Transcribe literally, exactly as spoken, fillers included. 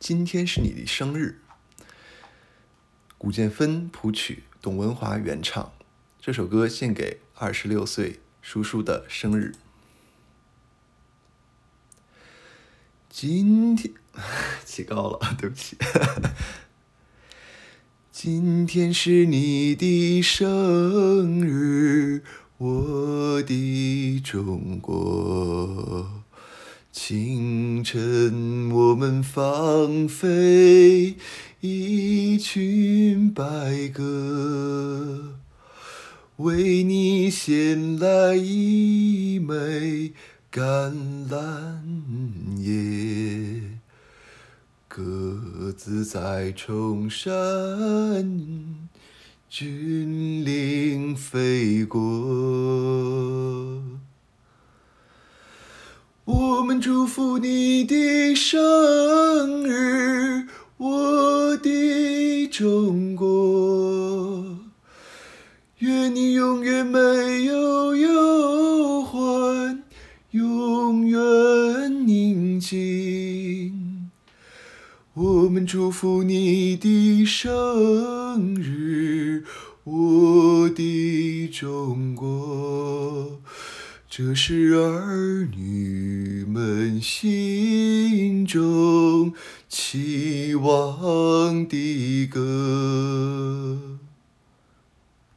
今天是你的生日。古建芬谱曲，董文华原唱。这首歌献给二十六岁叔叔的生日。今天起高了，对不起。今天是你的生日，我的中国。清晨我们放飞一群白鸽，为你衔来一枚橄榄叶。鸽子在崇山峻岭飞过，我们祝福你的生日，我的中国。愿你永远没有忧患，永远宁静。我们祝福你的生日，我的中国。这是儿女们心中期望的歌。